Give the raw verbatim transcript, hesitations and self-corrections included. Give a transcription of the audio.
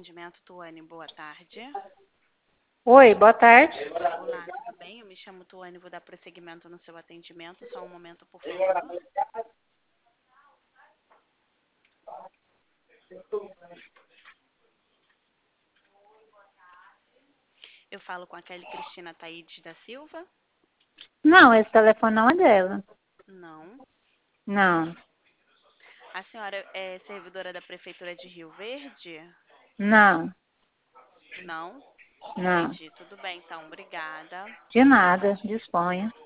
atendimento, Tuane, boa tarde. Oi, boa tarde. Olá, tudo bem? Eu me chamo Tuane, vou dar prosseguimento no seu atendimento. Só um momento, por favor. Eu falo com a Kelly Cristina Taides da Silva? Não, esse telefone não é dela. Não. Não, A senhora é servidora da Prefeitura de Rio Verde? não, Não? não. Entendi. Tudo bem, então. Obrigada. De nada, disponha.